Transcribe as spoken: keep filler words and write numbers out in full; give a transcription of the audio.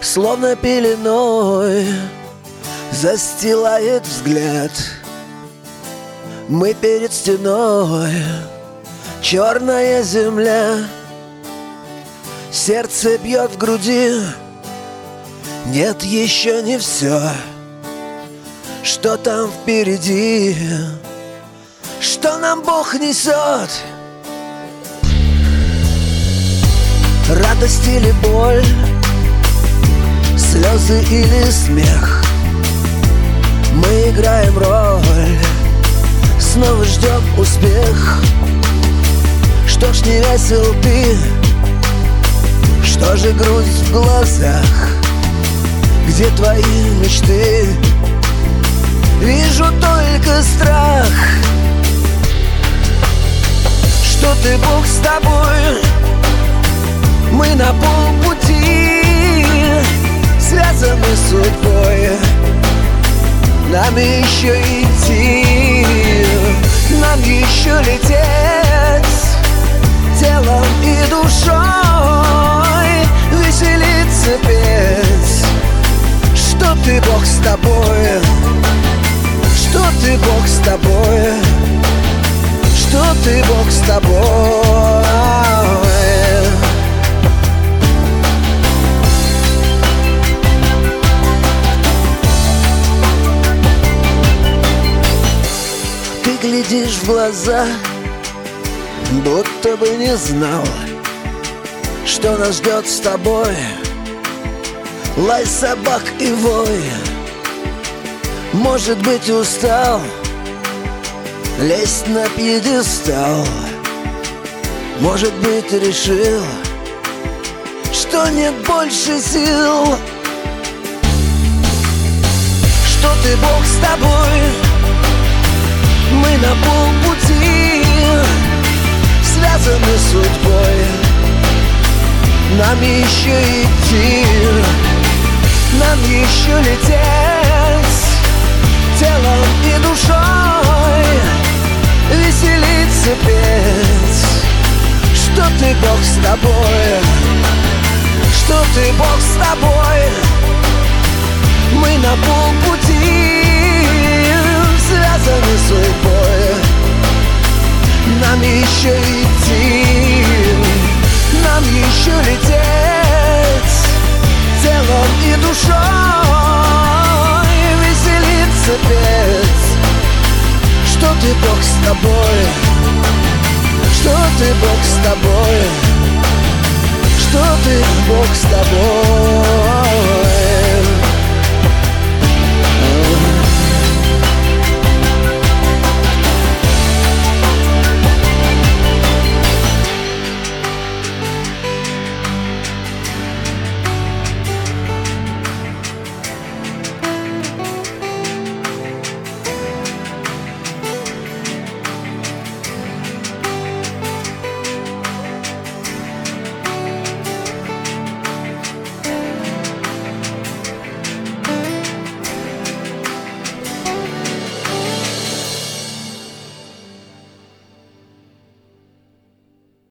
Словно пеленой застилает взгляд. Мы перед стеной, черная земля. Сердце бьет в груди. Нет, еще не все. Что там впереди? Что нам Бог несет? Радость или боль, слезы или смех. Мы играем роль, снова ждем успех. Что ж не весел ты? Что же грусть в глазах? Где твои мечты? Вижу только страх. Что ты, Бог, с тобой? Мы на полпути, связаны судьбой. Нам еще идти, нам еще лететь, телом и душой веселиться, петь. Что ты, Бог, с тобой? Что ты, Бог, с тобой? Что ты, Бог, с тобой? Ты глядишь в глаза, будто бы не знал, что нас ждет с тобой. Лай собак и вой. Может быть, устал лезть на пьедестал. Может быть, решил, что нет больше сил. Что ты, Бог, с тобой? Мы на полпути, связаны судьбой. Нам еще идти, нам еще лететь, телом и душой веселиться, петь. Что ты, Бог, с тобой? Что ты, Бог, с тобой? Мы на полпути, связаны судьбой. Нам еще идти, нам еще лететь, телом и душой веселиться, петь. Что ты, Бог, с тобой? Что ты, Бог, с тобой? Что ты, Бог, с тобой?